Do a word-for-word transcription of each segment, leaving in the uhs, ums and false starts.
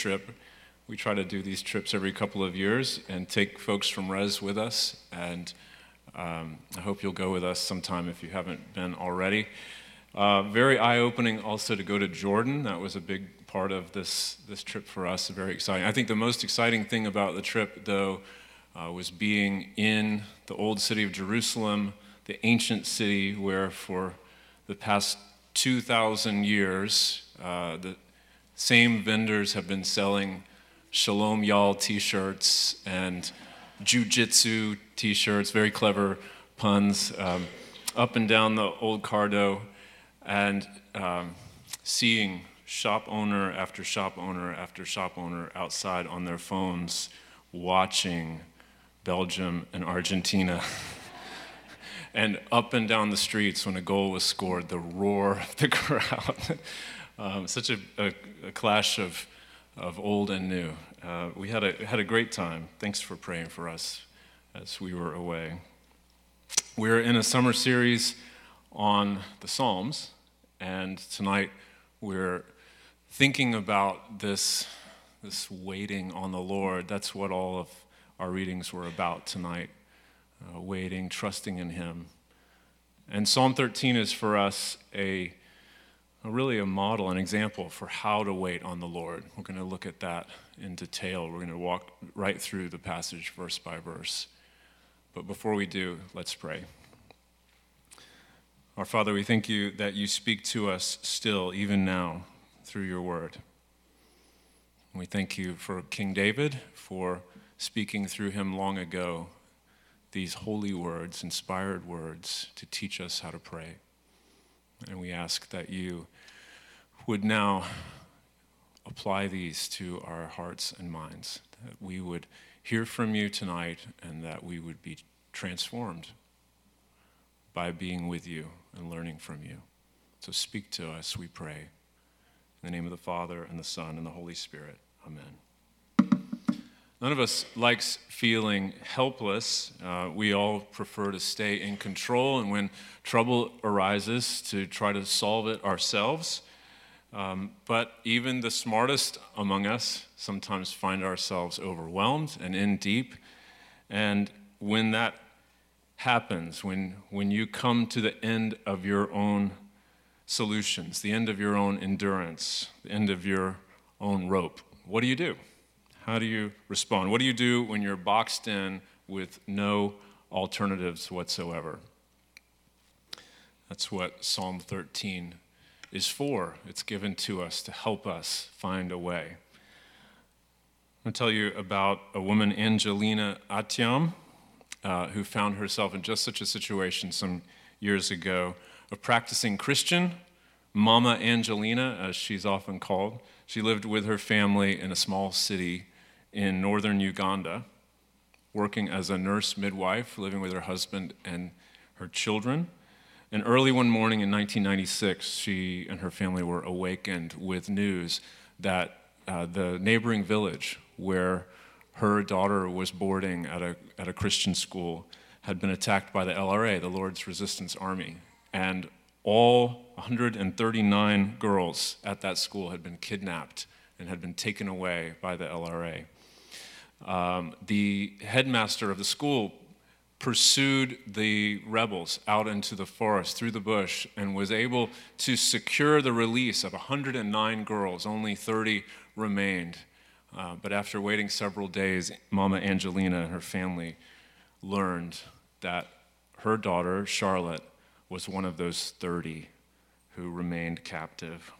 trip. We try to do these trips every couple of years and take folks from Res with us, and um, I hope you'll go with us sometime if you haven't been already. Uh, very eye-opening also to go to Jordan. That was a big part of this, this trip for us, very exciting. I think the most exciting thing about the trip, though, uh, was being in the old city of Jerusalem, the ancient city where for the past two thousand years, uh, the same vendors have been selling Shalom Y'all t-shirts and Jiu-Jitsu t-shirts, very clever puns, um, up and down the old Cardo, and um, seeing shop owner after shop owner after shop owner outside on their phones watching Belgium and Argentina. And up and down the streets when a goal was scored, the roar of the crowd. um, such a, a, a clash of, of old and new. Uh, we had a, had a great time. Thanks for praying for us as we were away. We're in a summer series on the Psalms, and tonight we're thinking about this, this waiting on the Lord. That's what all of our readings were about tonight. Uh, waiting, trusting in Him. And Psalm thirteen is for us a, a really a model, an example for how to wait on the Lord. We're going to look at that in detail. We're going to walk right through the passage verse by verse. But before we do, let's pray. Our Father, we thank you that you speak to us still, even now, through your word. We thank you for King David, for speaking through him long ago, these holy words, inspired words, to teach us how to pray. And we ask that you would now apply these to our hearts and minds, that we would hear from you tonight and that we would be transformed by being with you and learning from you. So speak to us, we pray. In the name of the Father, and the Son, and the Holy Spirit. Amen. None of us likes feeling helpless. Uh, we all prefer to stay in control, and when trouble arises, to try to solve it ourselves. Um, but even the smartest among us sometimes find ourselves overwhelmed and in deep. And when that happens, when, when you come to the end of your own solutions, the end of your own endurance, the end of your own rope, what do you do? How do you respond? What do you do when you're boxed in with no alternatives whatsoever? That's what Psalm thirteen is for. It's given to us to help us find a way. I'm going to tell you about a woman, Angelina Atiam, uh, who found herself in just such a situation some years ago, a practicing Christian, Mama Angelina, as she's often called. She lived with her family in a small city in northern Uganda, working as a nurse midwife, living with her husband and her children. And early one morning in nineteen ninety-six, she and her family were awakened with news that uh, the neighboring village where her daughter was boarding at a, at a Christian school had been attacked by the L R A, the Lord's Resistance Army. And all one hundred thirty-nine girls at that school had been kidnapped and had been taken away by the L R A. Um, the headmaster of the school pursued the rebels out into the forest, through the bush, and was able to secure the release of one hundred nine girls. Only thirty remained. Uh, but after waiting several days, Mama Angelina and her family learned that her daughter, Charlotte, was one of those thirty who remained captive.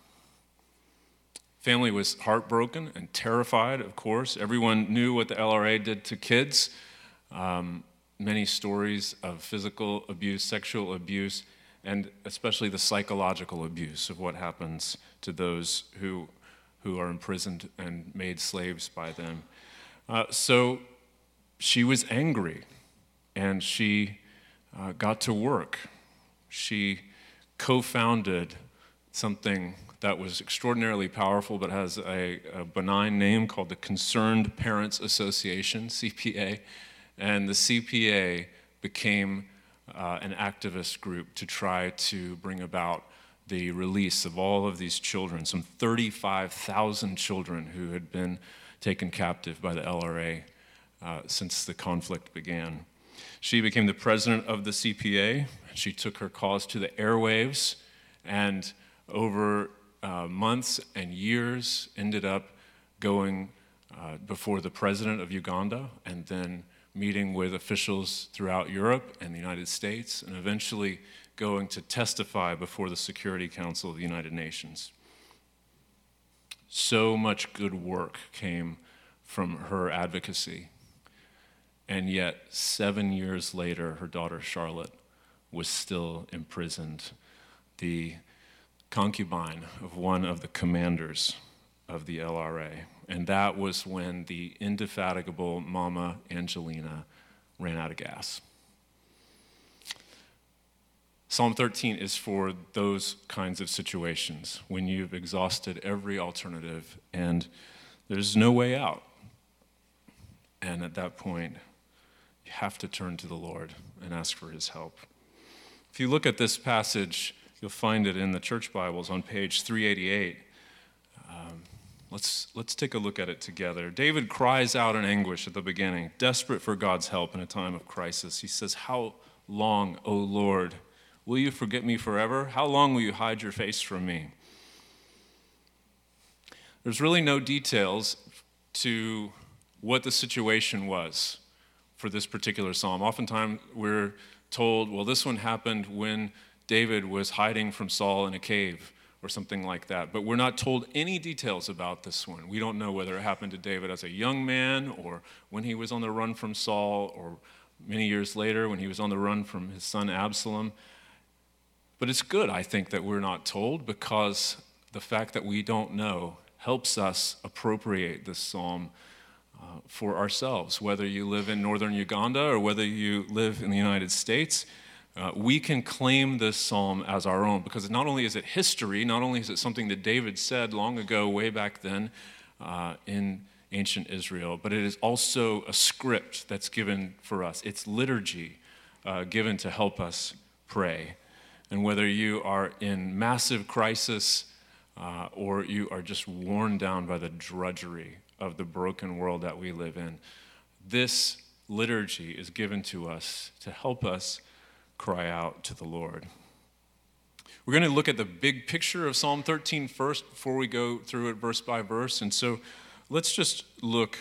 Family was heartbroken and terrified, of course. Everyone knew what the L R A did to kids. Um, many stories of physical abuse, sexual abuse, and especially the psychological abuse of what happens to those who, who are imprisoned and made slaves by them. Uh, so she was angry, and she uh, got to work. She co-founded something that was extraordinarily powerful, but has a, a benign name called the Concerned Parents Association, C P A. And the C P A became uh, an activist group to try to bring about the release of all of these children, some thirty-five thousand children who had been taken captive by the L R A uh, since the conflict began. She became the president of the C P A. She took her cause to the airwaves, and over uh, months and years ended up going uh, before the president of Uganda, and then meeting with officials throughout Europe and the United States, and eventually going to testify before the Security Council of the United Nations. So much good work came from her advocacy, and yet seven years later, her daughter Charlotte was still imprisoned, the concubine of one of the commanders of the L R A. And that was when the indefatigable Mama Angelina ran out of gas. Psalm thirteen is for those kinds of situations when you've exhausted every alternative and there's no way out. And at that point, you have to turn to the Lord and ask for his help. If you look at this passage, you'll find it in the church Bibles on page three eighty-eight. Um, let's, let's take a look at it together. David cries out in anguish at the beginning, desperate for God's help in a time of crisis. He says, "How long, O Lord, will you forget me forever? How long will you hide your face from me?" There's really no details to what the situation was for this particular psalm. Oftentimes we're told, well, this one happened when David was hiding from Saul in a cave or something like that. But we're not told any details about this one. We don't know whether it happened to David as a young man or when he was on the run from Saul or many years later when he was on the run from his son Absalom. But it's good, I think, that we're not told, because the fact that we don't know helps us appropriate this psalm uh, for ourselves. Whether you live in northern Uganda or whether you live in the United States, uh, we can claim this psalm as our own, because not only is it history, not only is it something that David said long ago, way back then uh, in ancient Israel, but it is also a script that's given for us. It's liturgy uh, given to help us pray. And whether you are in massive crisis uh, or you are just worn down by the drudgery of the broken world that we live in, this liturgy is given to us to help us cry out to the Lord. We're going to look at the big picture of Psalm thirteen first before we go through it verse by verse. And so let's just look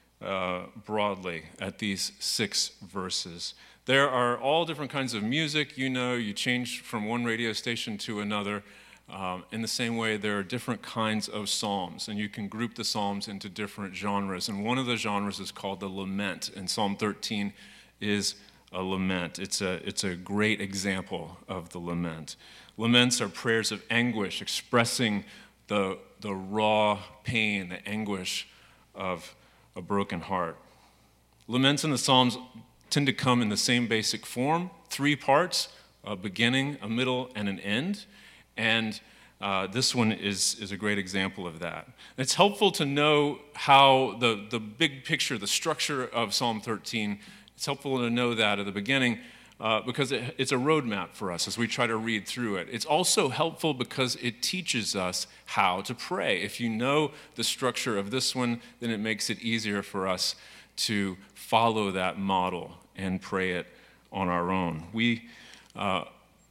uh, broadly at these six verses. There are all different kinds of music. You know, you change from one radio station to another. Um, in the same way, there are different kinds of psalms, and you can group the psalms into different genres. And one of the genres is called the lament, and Psalm thirteen is a lament. It's a, it's a great example of the lament. Laments are prayers of anguish, expressing the, the raw pain, the anguish of a broken heart. Laments in the Psalms tend to come in the same basic form, three parts, a beginning, a middle, and an end. And uh, this one is, is a great example of that. It's helpful to know how the, the big picture, the structure of Psalm thirteen, it's helpful to know that at the beginning uh, because it, it's a roadmap for us as we try to read through it. It's also helpful because it teaches us how to pray. If you know the structure of this one, then it makes it easier for us to follow that model and pray it on our own. We uh,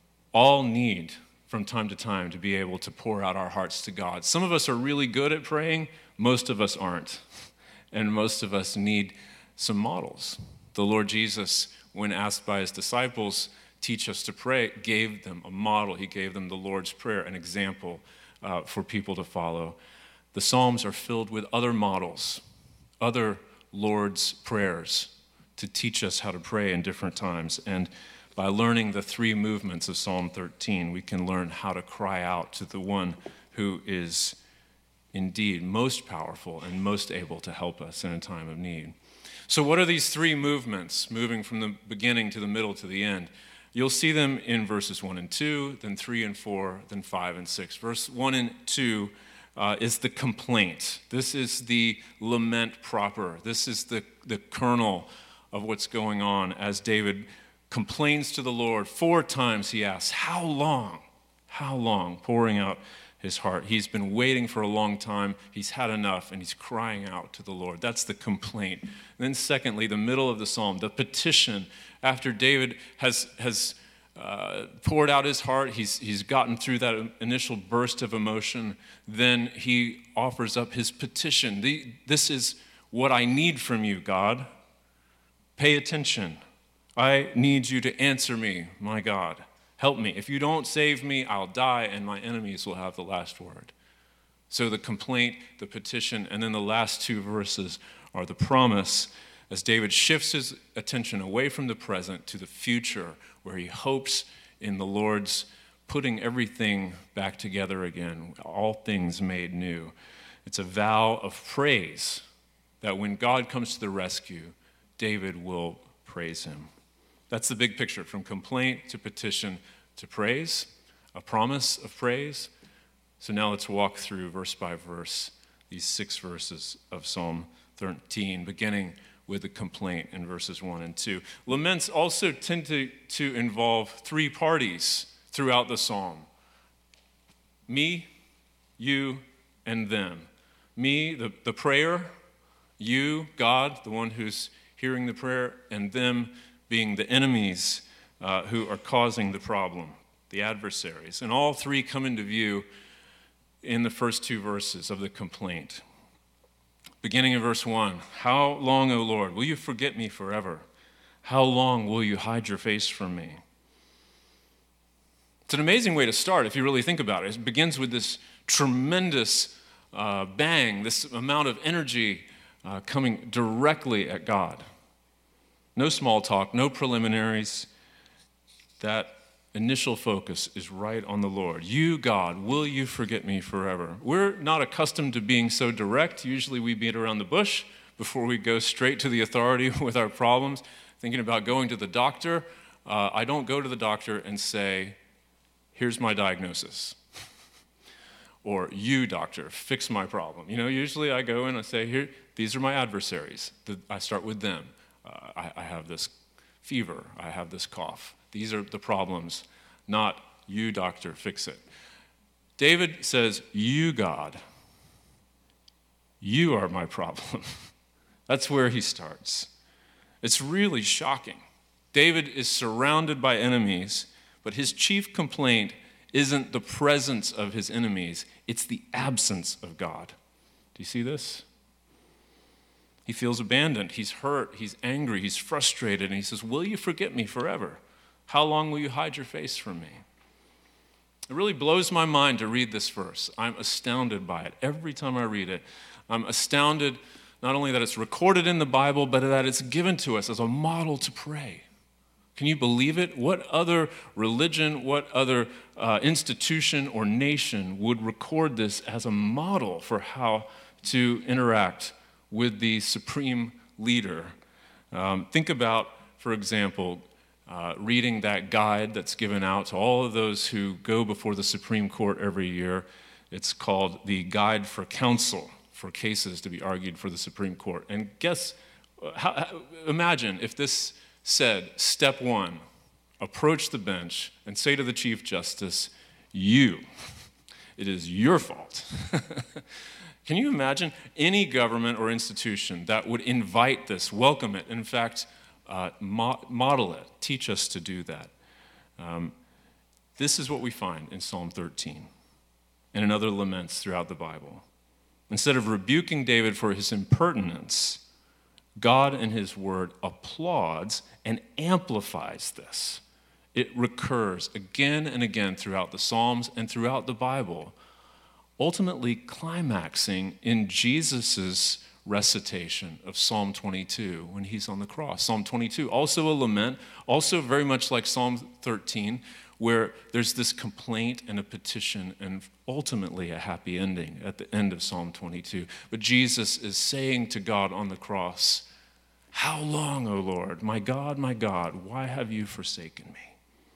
all need, from time to time, to be able to pour out our hearts to God. Some of us are really good at praying, most of us aren't. And most of us need some models. The Lord Jesus, when asked by his disciples, teach us to pray, gave them a model. He gave them the Lord's Prayer, an example uh, for people to follow. The Psalms are filled with other models, other Lord's prayers to teach us how to pray in different times. And by learning the three movements of Psalm thirteen, we can learn how to cry out to the one who is indeed most powerful and most able to help us in a time of need. So what are these three movements, moving from the beginning to the middle to the end? You'll see them in verses one and two, then three and four, then five and six. Verse one and two uh, is the complaint. This is the lament proper. This is the, the kernel of what's going on as David complains to the Lord. Four times he asks, how long? How long? Pouring out his heart. He's been waiting for a long time. He's had enough, and he's crying out to the Lord. That's the complaint. And then secondly, the middle of the psalm, the petition. After David has, has uh, poured out his heart, he's, he's gotten through that initial burst of emotion, then he offers up his petition. The, this is what I need from you, God. Pay attention. I need you to answer me, my God. Help me. If you don't save me, I'll die, and my enemies will have the last word. So the complaint, the petition, and then the last two verses are the promise as David shifts his attention away from the present to the future, where he hopes in the Lord's putting everything back together again, all things made new. It's a vow of praise that when God comes to the rescue, David will praise him. That's the big picture, from complaint to petition to praise, a promise of praise. So now let's walk through verse by verse, these six verses of Psalm thirteen, beginning with the complaint in verses one and two. Laments also tend to, to involve three parties throughout the psalm. Me, you, and them. Me, the, the prayer, you, God, the one who's hearing the prayer, and them being the enemies uh, who are causing the problem, the adversaries. And all three come into view in the first two verses of the complaint. Beginning in verse one, how long, O Lord, will you forget me forever? How long will you hide your face from me? It's an amazing way to start if you really think about it. It begins with this tremendous uh, bang, this amount of energy uh, coming directly at God. No small talk, no preliminaries. That initial focus is right on the Lord. You, God, will you forget me forever? We're not accustomed to being so direct. Usually we beat around the bush before we go straight to the authority with our problems. Thinking about going to the doctor, uh, I don't go to the doctor and say, here's my diagnosis. Or, you, doctor, fix my problem. You know, usually I go in and I say, here, these are my adversaries. I start with them. Uh, I, I have this fever. I have this cough. These are the problems, not you, doctor, fix it. David says, you, God, you are my problem. That's where he starts. It's really shocking. David is surrounded by enemies, but his chief complaint isn't the presence of his enemies, it's the absence of God. Do you see this? He feels abandoned, he's hurt, he's angry, he's frustrated, and he says, will you forget me forever? How long will you hide your face from me? It really blows my mind to read this verse. I'm astounded by it. Every time I read it, I'm astounded not only that it's recorded in the Bible, but that it's given to us as a model to pray. Can you believe it? What other religion, what other uh, institution or nation would record this as a model for how to interact with the supreme leader? Um, think about, for example, uh, reading that guide that's given out to all of those who go before the Supreme Court every year. It's called the Guide for Counsel for Cases to be Argued for the Supreme Court. And guess, how, how, imagine if this said, step one, approach the bench and say to the Chief Justice, you, it is your fault. Can you imagine any government or institution that would invite this, welcome it, in fact, uh, mo- model it, teach us to do that? Um, this is what we find in Psalm thirteen and in other laments throughout the Bible. Instead of rebuking David for his impertinence, God in his word applauds and amplifies this. It recurs again and again throughout the Psalms and throughout the Bible, ultimately climaxing in Jesus' recitation of Psalm twenty-two when he's on the cross. Psalm twenty-two, also a lament, also very much like Psalm thirteen, where there's this complaint and a petition and ultimately a happy ending at the end of Psalm twenty-two. But Jesus is saying to God on the cross, how long, O Lord, my God, my God, why have you forsaken me?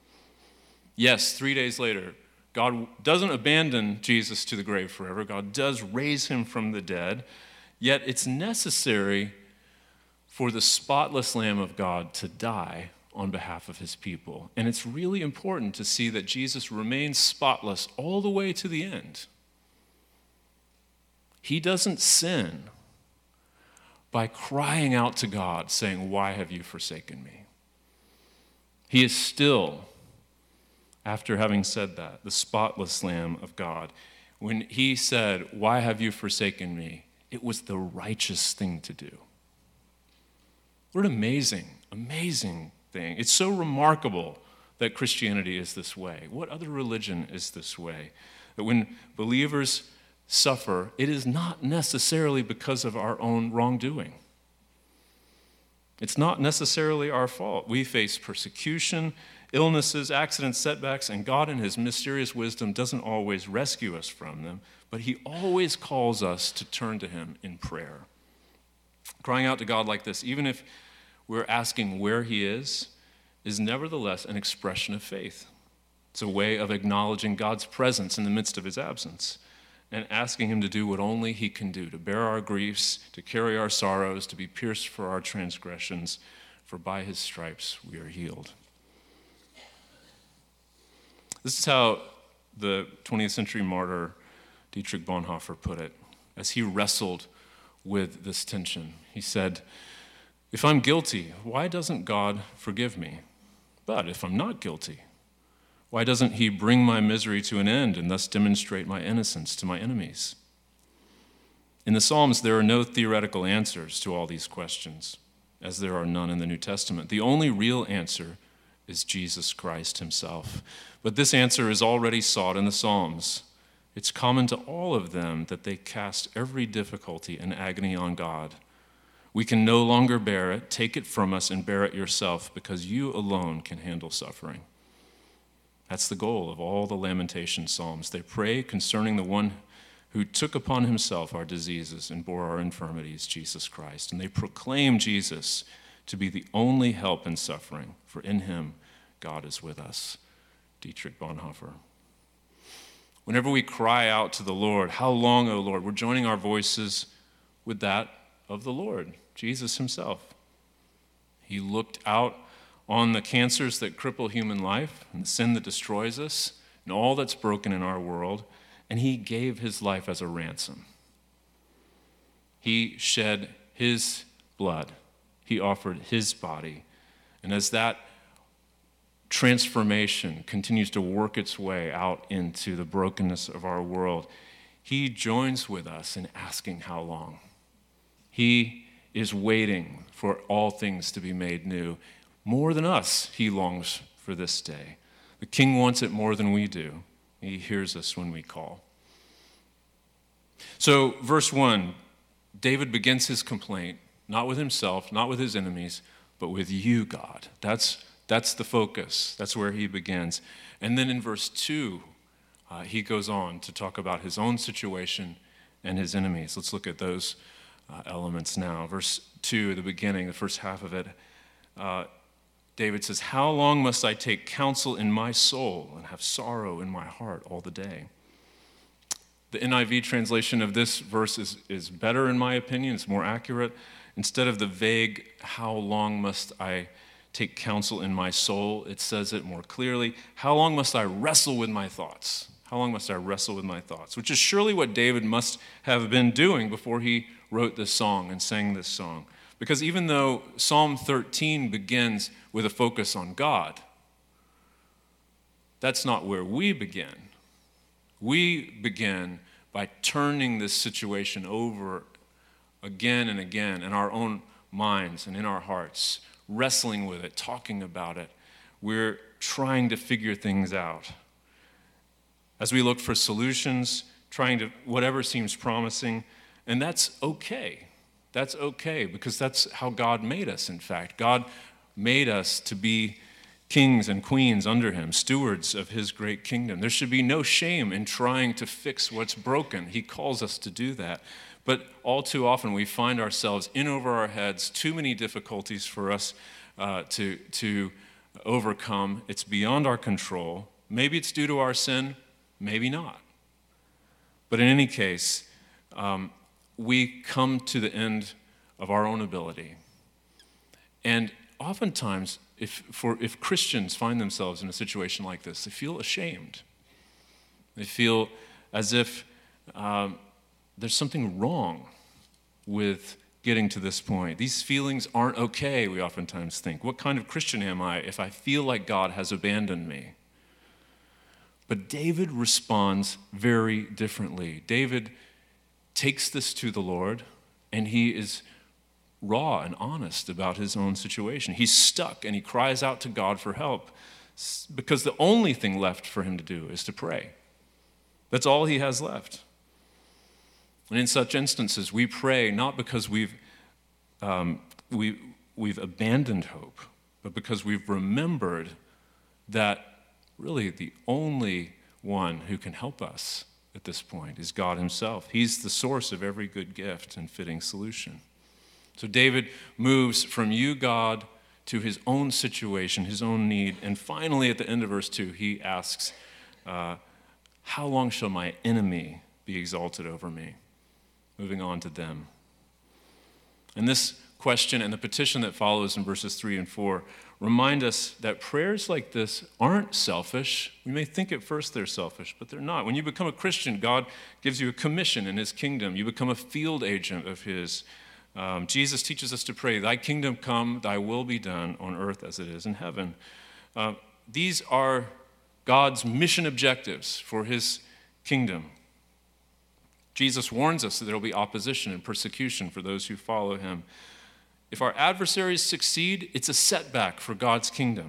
Yes, three days later, God doesn't abandon Jesus to the grave forever. God does raise him from the dead, yet it's necessary for the spotless Lamb of God to die on behalf of his people. And it's really important to see that Jesus remains spotless all the way to the end. He doesn't sin by crying out to God, saying, "Why have you forsaken me?" He is still, after having said that, the spotless Lamb of God. When he said, "Why have you forsaken me?" it was the righteous thing to do. What an amazing, amazing thing. It's so remarkable that Christianity is this way. What other religion is this way? That when believers suffer, it is not necessarily because of our own wrongdoing. It's not necessarily our fault. We face persecution, illnesses, accidents, setbacks, and God in his mysterious wisdom doesn't always rescue us from them, but he always calls us to turn to him in prayer. Crying out to God like this, even if we're asking where he is, is nevertheless an expression of faith. It's a way of acknowledging God's presence in the midst of his absence and asking him to do what only he can do, to bear our griefs, to carry our sorrows, to be pierced for our transgressions, for by his stripes we are healed. This is how the twentieth century martyr Dietrich Bonhoeffer put it as he wrestled with this tension. He said, "If I'm guilty, why doesn't God forgive me? But if I'm not guilty, why doesn't he bring my misery to an end and thus demonstrate my innocence to my enemies?" In the Psalms, there are no theoretical answers to all these questions, as there are none in the New Testament. The only real answer is Jesus Christ himself. But this answer is already sought in the Psalms. It's common to all of them that they cast every difficulty and agony on God. "We can no longer bear it. Take it from us and bear it yourself, because you alone can handle suffering." That's the goal of all the lamentation psalms. They pray concerning the one who took upon himself our diseases and bore our infirmities, Jesus Christ. And they proclaim Jesus to be the only help in suffering, for in him God is with us. Dietrich Bonhoeffer. Whenever we cry out to the Lord, "How long, O Lord?" we're joining our voices with that of the Lord, Jesus himself. He looked out on the cancers that cripple human life and the sin that destroys us and all that's broken in our world, and he gave his life as a ransom. He shed his blood. He offered his body. And as that transformation continues to work its way out into the brokenness of our world, he joins with us in asking how long. He is waiting for all things to be made new. More than us, he longs for this day. The King wants it more than we do. He hears us when we call. So, verse one, David begins his complaint, not with himself, not with his enemies, but with you, God. That's, that's the focus. That's where he begins. And then in verse two, uh, he goes on to talk about his own situation and his enemies. Let's look at those uh, elements now. Verse two, the beginning, the first half of it, uh, David says, "How long must I take counsel in my soul and have sorrow in my heart all the day?" The N I V translation of this verse is, is better, in my opinion. It's more accurate. Instead of the vague, "How long must I take counsel in my soul?" it says it more clearly. "How long must I wrestle with my thoughts?" How long must I wrestle with my thoughts? Which is surely what David must have been doing before he wrote this song and sang this song. Because even though Psalm thirteen begins with a focus on God, that's not where we begin. We begin by turning this situation over again and again in our own minds and in our hearts, wrestling with it, talking about it. We're trying to figure things out. As we look for solutions, trying to, whatever seems promising, and that's okay. That's okay, because that's how God made us, in fact. God made us to be kings and queens under him, stewards of his great kingdom. There should be no shame in trying to fix what's broken. He calls us to do that. But all too often we find ourselves in over our heads, too many difficulties for us uh, to, to overcome. It's beyond our control. Maybe it's due to our sin, maybe not. But in any case, um, we come to the end of our own ability. And oftentimes, if for if Christians find themselves in a situation like this, they feel ashamed. They feel as if um, there's something wrong with getting to this point. These feelings aren't okay, we oftentimes think. What kind of Christian am I if I feel like God has abandoned me? But David responds very differently. David takes this to the Lord, and he is raw and honest about his own situation. He's stuck, and he cries out to God for help because the only thing left for him to do is to pray. That's all he has left. And in such instances, we pray not because we've um, we, we've abandoned hope, but because we've remembered that really the only one who can help us at this point is God himself. He's the source of every good gift and fitting solution. So David moves from you, God, to his own situation, his own need, and finally at the end of verse two, he asks, uh, how long shall my enemy be exalted over me? Moving on to them. And this question and the petition that follows in verses three and four remind us that prayers like this aren't selfish. We may think at first they're selfish, but they're not. When you become a Christian, God gives you a commission in his kingdom. You become a field agent of his. Um, Jesus teaches us to pray, thy kingdom come, thy will be done on earth as it is in heaven. Uh, these are God's mission objectives for his kingdom. Jesus warns us that there will be opposition and persecution for those who follow him. If our adversaries succeed, it's a setback for God's kingdom.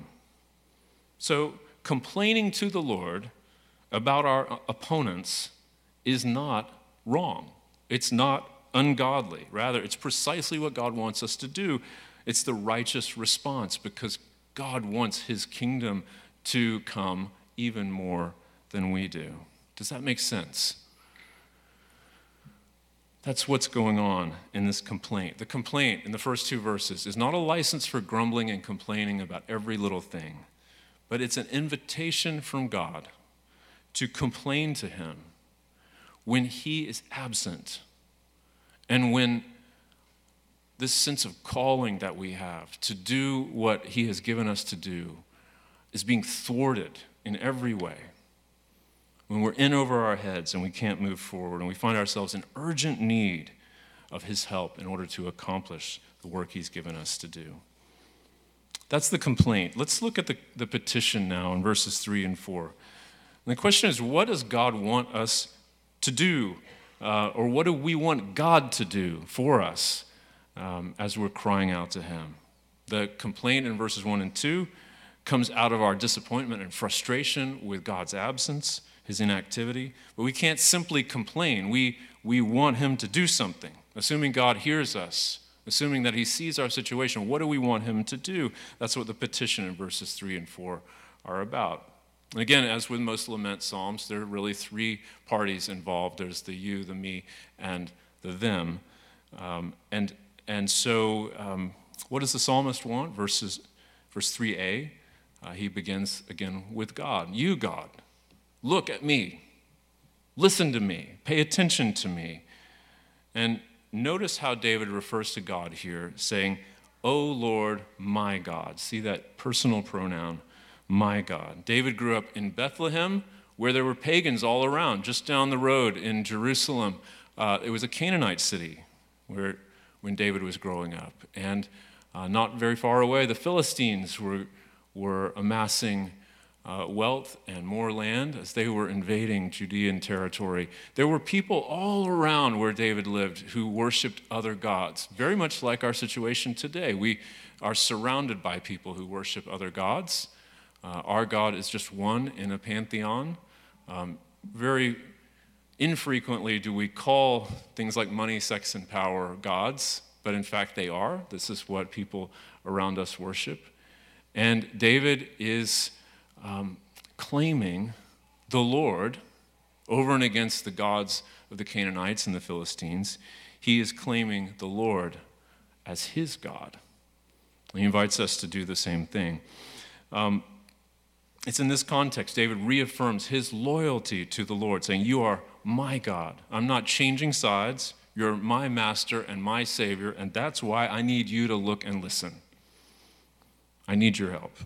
So complaining to the Lord about our opponents is not wrong. It's not ungodly. Rather, it's precisely what God wants us to do. It's the righteous response because God wants his kingdom to come even more than we do. Does that make sense? That's what's going on in this complaint. The complaint in the first two verses is not a license for grumbling and complaining about every little thing, but it's an invitation from God to complain to him when he is absent and when this sense of calling that we have to do what he has given us to do is being thwarted in every way. When we're in over our heads and we can't move forward and we find ourselves in urgent need of his help in order to accomplish the work he's given us to do. That's the complaint. Let's look at the, the petition now in verses three and four. And the question is, what does God want us to do? Uh, or what do we want God to do for us um, as we're crying out to him? The complaint in verses one and two comes out of our disappointment and frustration with God's absence, his inactivity, but we can't simply complain. We, we want him to do something, assuming God hears us, assuming that he sees our situation. What do we want him to do? That's what the petition in verses three and four are about. And again, as with most lament psalms, there are really three parties involved. There's the you, the me, and the them. Um, and, and so um, what does the psalmist want? Verses, verse three a, uh, he begins again with God. You, God. Look at me, listen to me, pay attention to me. And notice how David refers to God here, saying, O Lord, my God. See that personal pronoun, my God. David grew up in Bethlehem, where there were pagans all around. Just down the road in Jerusalem, uh, it was a Canaanite city where when David was growing up. And uh, not very far away, the Philistines were, were amassing Uh, wealth and more land as they were invading Judean territory. There were people all around where David lived who worshiped other gods, very much like our situation today. We are surrounded by people who worship other gods. Uh, our God is just one in a pantheon. Um, very infrequently do we call things like money, sex, and power gods, but in fact they are. This is what people around us worship. And David is Um, claiming the Lord over and against the gods of the Canaanites and the Philistines. He is claiming the Lord as his God. He invites us to do the same thing. Um, it's in this context, David reaffirms his loyalty to the Lord, saying, you are my God. I'm not changing sides. You're my master and my Savior, and that's why I need you to look and listen. I need your help.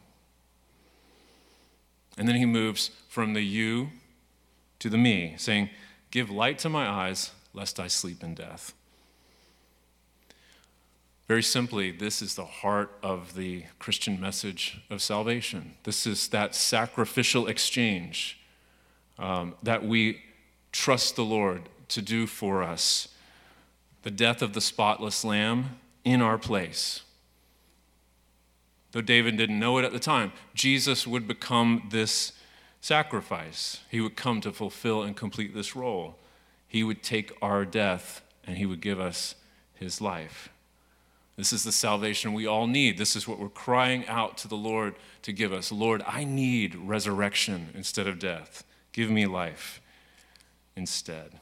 And then he moves from the you to the me, saying, give light to my eyes, lest I sleep in death. Very simply, this is the heart of the Christian message of salvation. This is that sacrificial exchange um, that we trust the Lord to do for us. The death of the spotless lamb in our place. Though David didn't know it at the time, Jesus would become this sacrifice. He would come to fulfill and complete this role. He would take our death and he would give us his life. This is the salvation we all need. This is what we're crying out to the Lord to give us. Lord, I need resurrection instead of death. Give me life instead.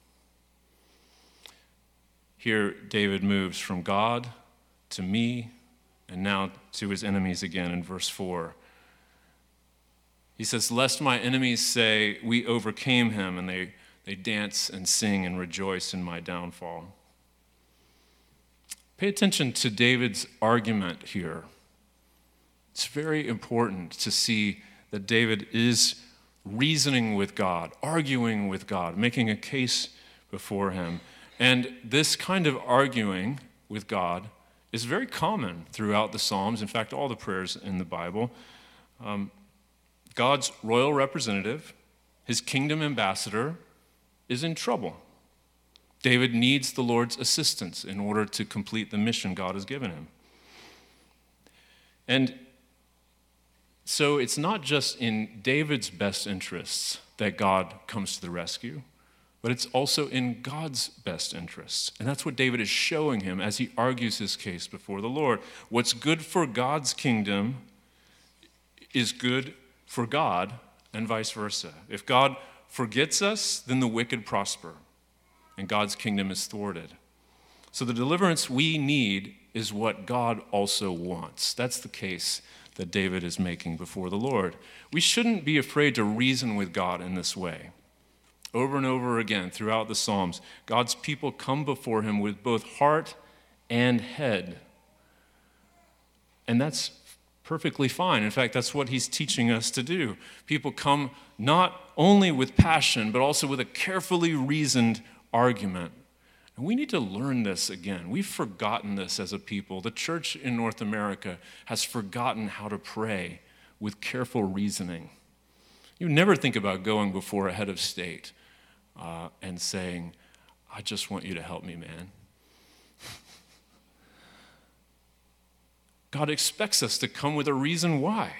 Here, David moves from God to me and now to his enemies again in verse four. He says, lest my enemies say, we overcame him, and they, they dance and sing and rejoice in my downfall. Pay attention to David's argument here. It's very important to see that David is reasoning with God, arguing with God, making a case before him. And this kind of arguing with God is very common throughout the Psalms. In fact, all the prayers in the Bible. Um, God's royal representative, his kingdom ambassador, is in trouble. David needs the Lord's assistance in order to complete the mission God has given him. And so it's not just in David's best interests that God comes to the rescue, but it's also in God's best interests. And that's what David is showing him as he argues his case before the Lord. What's good for God's kingdom is good for God and vice versa. If God forgets us, then the wicked prosper, and God's kingdom is thwarted. So the deliverance we need is what God also wants. That's the case that David is making before the Lord. We shouldn't be afraid to reason with God in this way. Over and over again throughout the Psalms, God's people come before him with both heart and head. And that's perfectly fine. In fact, that's what he's teaching us to do. People come not only with passion, but also with a carefully reasoned argument. And we need to learn this again. We've forgotten this as a people. The church in North America has forgotten how to pray with careful reasoning. You never think about going before a head of state uh, and saying, I just want you to help me, man. God expects us to come with a reason why.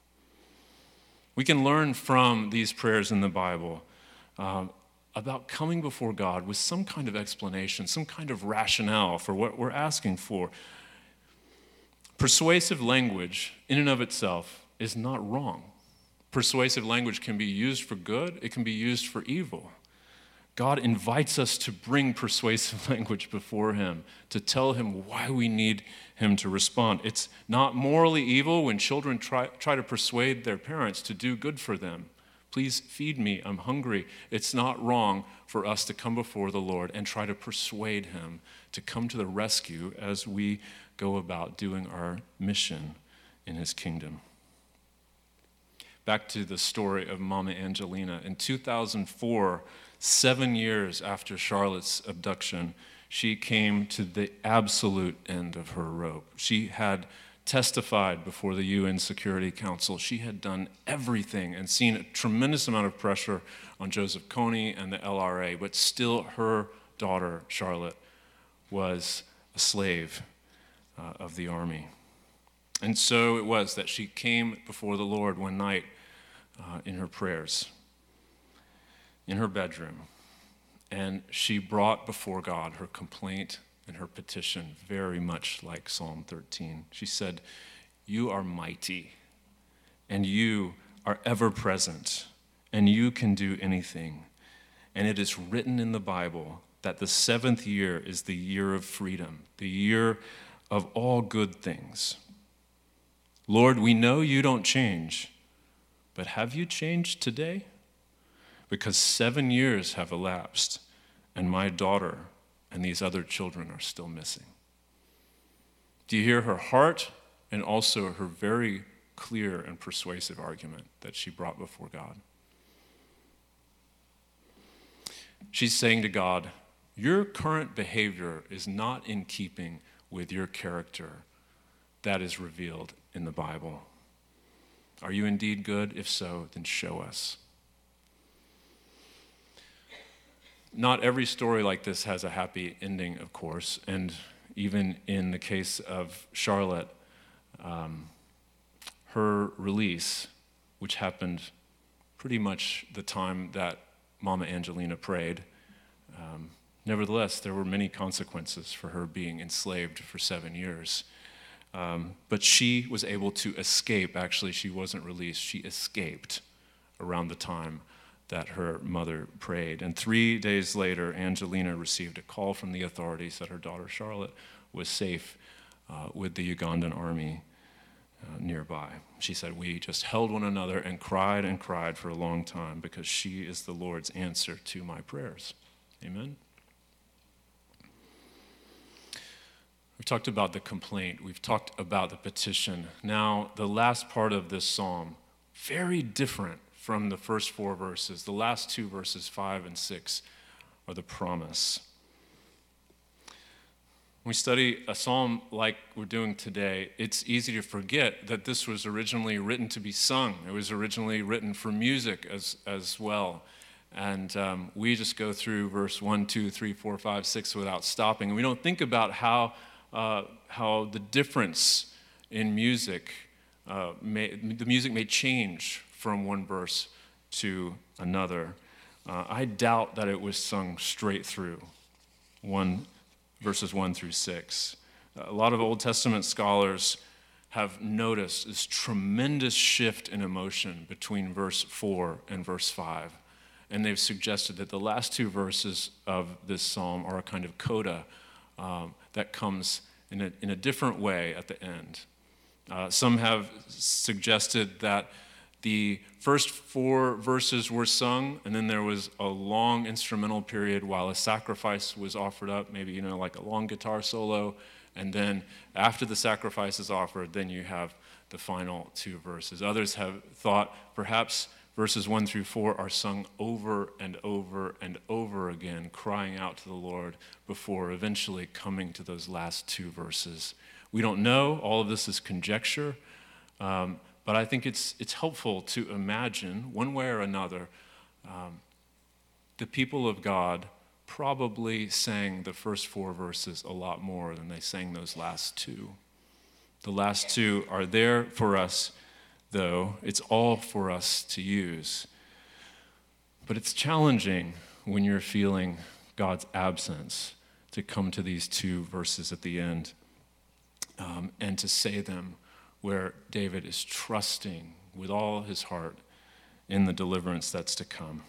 We can learn from these prayers in the Bible um, about coming before God with some kind of explanation, some kind of rationale for what we're asking for. Persuasive language, in and of itself, is not wrong. Persuasive language can be used for good, it can be used for evil. God invites us to bring persuasive language before him, to tell him why we need him to respond. It's not morally evil when children try, try to persuade their parents to do good for them. Please feed me, I'm hungry. It's not wrong for us to come before the Lord and try to persuade him to come to the rescue as we go about doing our mission in his kingdom. Back to the story of Mama Angelina. In two thousand four, seven years after Charlotte's abduction, she came to the absolute end of her rope. She had testified before the U N Security Council. She had done everything and seen a tremendous amount of pressure on Joseph Kony and the L R A, but still her daughter, Charlotte, was a slave uh, of the army. And so it was that she came before the Lord one night uh, in her prayers, in her bedroom, and she brought before God her complaint and her petition, very much like Psalm thirteen. She said, you are mighty, and you are ever present, and you can do anything. And it is written in the Bible that the seventh year is the year of freedom, the year of all good things. Lord, we know you don't change, but have you changed today? Because seven years have elapsed, and my daughter and these other children are still missing. Do you hear her heart and also her very clear and persuasive argument that she brought before God. She's saying to God, your current behavior is not in keeping with your character that is revealed in the Bible. Are you indeed good? If so, then show us. Not every story like this has a happy ending, of course, and even in the case of Charlotte, um, her release, which happened pretty much the time that Mama Angelina prayed, um, nevertheless, there were many consequences for her being enslaved for seven years. Um, but she was able to escape. Actually, she wasn't released. She escaped around the time that her mother prayed. And three days later, Angelina received a call from the authorities that her daughter Charlotte was safe uh, with the Ugandan army uh, nearby. She said, we just held one another and cried and cried for a long time because she is the Lord's answer to my prayers. Amen? We've talked about the complaint. We've talked about the petition. Now, the last part of this psalm, very different from the first four verses. The last two verses, five and six, are the promise. When we study a psalm like we're doing today, it's easy to forget that this was originally written to be sung. It was originally written for music as, as well. And um, we just go through verse one, two, three, four, five, six without stopping. And we don't think about how, uh, how the difference in music, uh, may, the music may change from one verse to another. Uh, I doubt that it was sung straight through, one verses one through six. A lot of Old Testament scholars have noticed this tremendous shift in emotion between verse four and verse five. And they've suggested that the last two verses of this psalm are a kind of coda um, that comes in a, in a different way at the end. Uh, some have suggested that the first four verses were sung, and then there was a long instrumental period while a sacrifice was offered up, maybe, you know, like a long guitar solo, and then after the sacrifice is offered, then you have the final two verses. Others have thought perhaps verses one through four are sung over and over and over again, crying out to the Lord before eventually coming to those last two verses. We don't know. All of this is conjecture. Um, But I think it's it's helpful to imagine, one way or another, um, the people of God probably sang the first four verses a lot more than they sang those last two. The last two are there for us, though. It's all for us to use. But it's challenging when you're feeling God's absence to come to these two verses at the end um, and to say them where David is trusting with all his heart in the deliverance that's to come.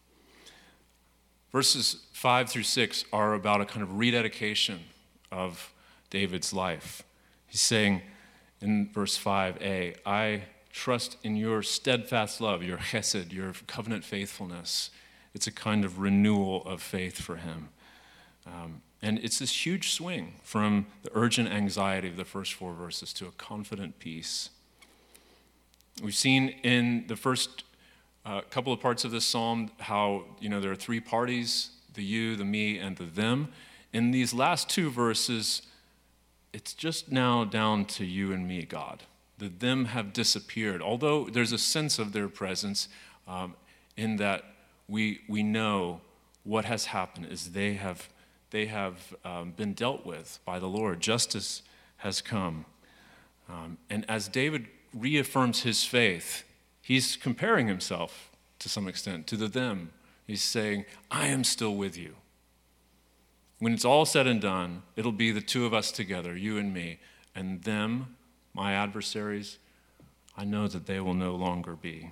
Verses five through six are about a kind of rededication of David's life. He's saying in verse five a, I trust in your steadfast love, your chesed, your covenant faithfulness. It's a kind of renewal of faith for him. Um, And it's this huge swing from the urgent anxiety of the first four verses to a confident peace. We've seen in the first uh, couple of parts of this psalm how, you know, there are three parties, the you, the me, and the them. In these last two verses, it's just now down to you and me, God. The them have disappeared, although there's a sense of their presence um, in that we we know what has happened is they have They have um, been dealt with by the Lord. Justice has come. Um, and as David reaffirms his faith, he's comparing himself to some extent to the them. He's saying, I am still with you. When it's all said and done, it'll be the two of us together, you and me, and them, my adversaries, I know that they will no longer be.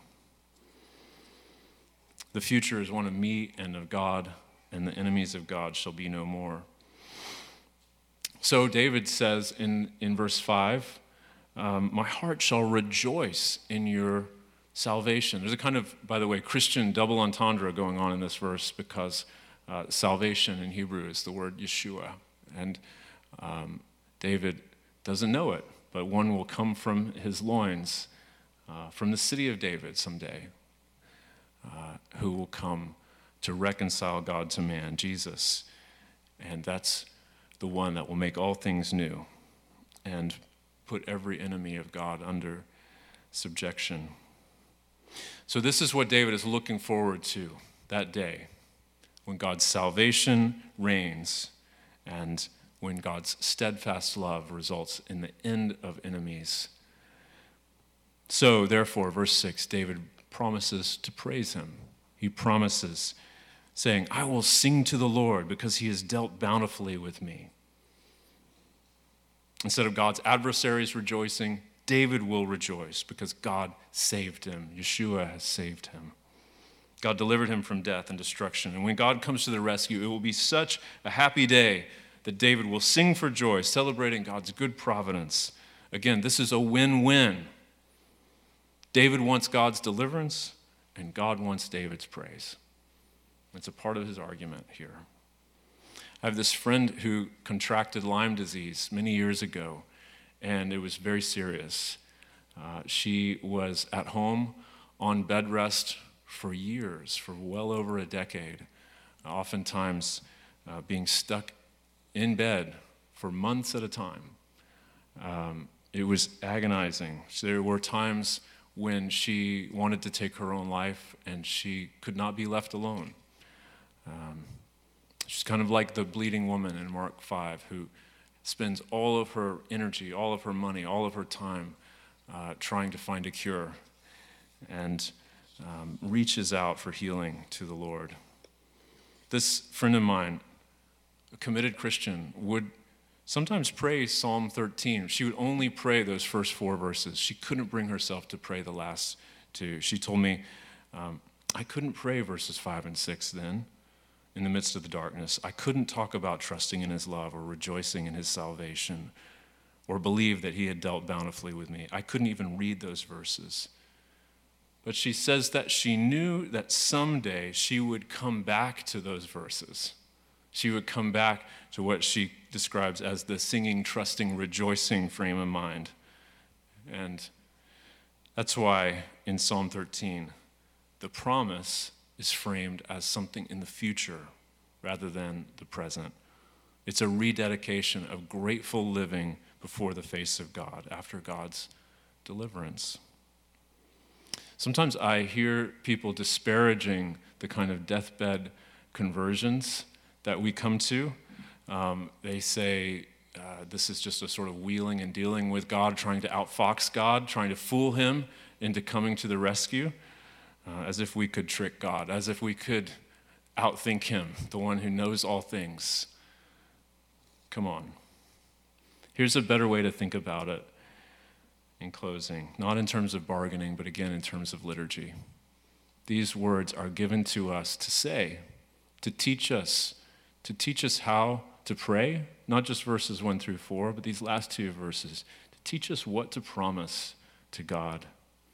The future is one of me and of God, and the enemies of God shall be no more. So David says in, in verse five, um, my heart shall rejoice in your salvation. There's a kind of, by the way, Christian double entendre going on in this verse because uh, salvation in Hebrew is the word Yeshua. And um, David doesn't know it, but one will come from his loins, uh, from the city of David someday, uh, who will come to reconcile God to man, Jesus. And that's the one that will make all things new and put every enemy of God under subjection. So this is what David is looking forward to, that day, when God's salvation reigns and when God's steadfast love results in the end of enemies. So, therefore, verse six, David promises to praise him. He promises, saying, I will sing to the Lord because he has dealt bountifully with me. Instead of God's adversaries rejoicing, David will rejoice because God saved him. Yeshua has saved him. God delivered him from death and destruction. And when God comes to the rescue, it will be such a happy day that David will sing for joy, celebrating God's good providence. Again, this is a win-win. David wants God's deliverance, and God wants David's praise. It's a part of his argument here. I have this friend who contracted Lyme disease many years ago, and it was very serious. Uh, she was at home on bed rest for years, for well over a decade, oftentimes uh, being stuck in bed for months at a time. Um, it was agonizing. So there were times when she wanted to take her own life, and she could not be left alone. Um, she's kind of like the bleeding woman in Mark five, who spends all of her energy, all of her money, all of her time uh, trying to find a cure, and um, reaches out for healing to the Lord. This friend of mine, a committed Christian, would sometimes pray Psalm thirteen. She would only pray those first four verses. She couldn't bring herself to pray the last two. She told me, um, I couldn't pray verses five and six then, in the midst of the darkness. I couldn't talk about trusting in his love or rejoicing in his salvation or believe that he had dealt bountifully with me. I couldn't even read those verses. But she says that she knew that someday she would come back to those verses. She would come back to what she describes as the singing, trusting, rejoicing frame of mind. And that's why in Psalm thirteen, the promise is framed as something in the future rather than the present. It's a rededication of grateful living before the face of God after God's deliverance. Sometimes I hear people disparaging the kind of deathbed conversions that we come to. Um, they say uh, this is just a sort of wheeling and dealing with God, trying to outfox God, trying to fool him into coming to the rescue, uh, as if we could trick God, as if we could outthink him, the one who knows all things. Come on. Here's a better way to think about it in closing, not in terms of bargaining, but again in terms of liturgy. These words are given to us to say, to teach us, to teach us how to pray, not just verses one through four, but these last two verses, to teach us what to promise to God.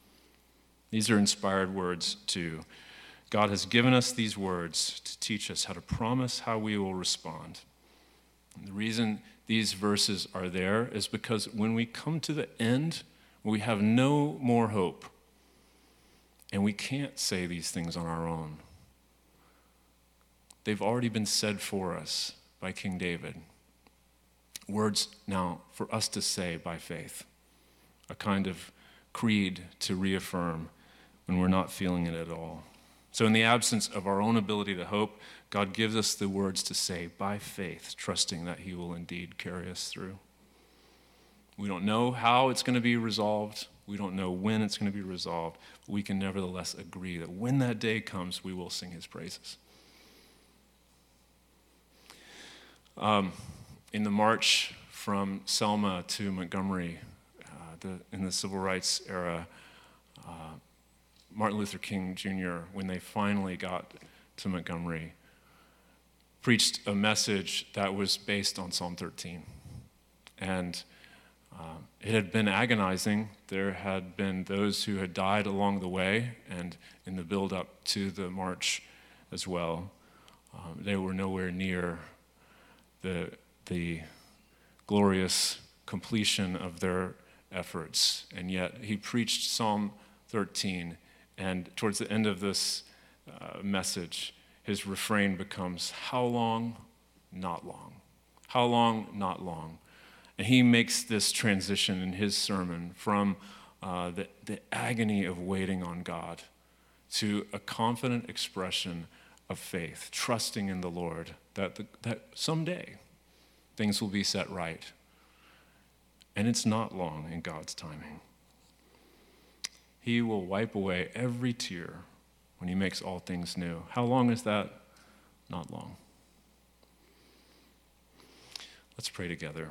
These are inspired words too. God has given us these words to teach us how to promise how we will respond. And the reason these verses are there is because when we come to the end, we have no more hope, and we can't say these things on our own. They've already been said for us by King David. Words now for us to say by faith, a kind of creed to reaffirm when we're not feeling it at all. So in the absence of our own ability to hope, God gives us the words to say by faith, trusting that he will indeed carry us through. We don't know how it's going to be resolved. We don't know when it's going to be resolved. But we can nevertheless agree that when that day comes, we will sing his praises. Um, in the march from Selma to Montgomery, uh, the, in the civil rights era, uh, Martin Luther King Junior, when they finally got to Montgomery, preached a message that was based on Psalm thirteen. And um, it had been agonizing. There had been those who had died along the way and in the build-up to the march as well. Um, they were nowhere near the, the glorious completion of their efforts. And yet he preached Psalm thirteen, and towards the end of this uh, message, his refrain becomes, how long? Not long. How long? Not long. And he makes this transition in his sermon from uh, the, the agony of waiting on God to a confident expression of faith, trusting in the Lord that, the, that someday things will be set right. And it's not long in God's timing. He will wipe away every tear when he makes all things new. How long is that? Not long. Let's pray together.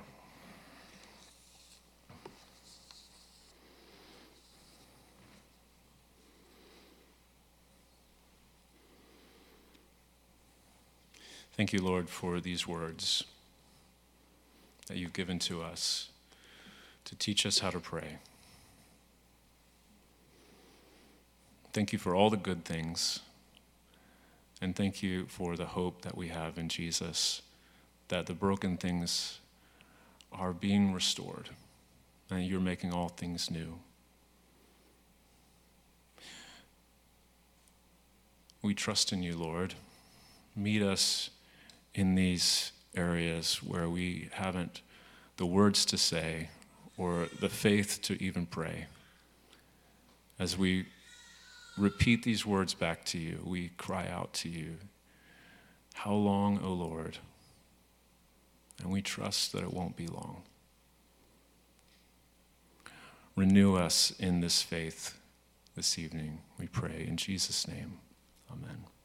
Thank you, Lord, for these words that you've given to us to teach us how to pray. Thank you for all the good things, and thank you for the hope that we have in Jesus, that the broken things are being restored, and you're making all things new. We trust in you, Lord. Meet us in these areas where we haven't the words to say or the faith to even pray. As we repeat these words back to you, we cry out to you, how long, O Lord? And we trust that it won't be long. Renew us in this faith this evening, we pray in Jesus' name. Amen.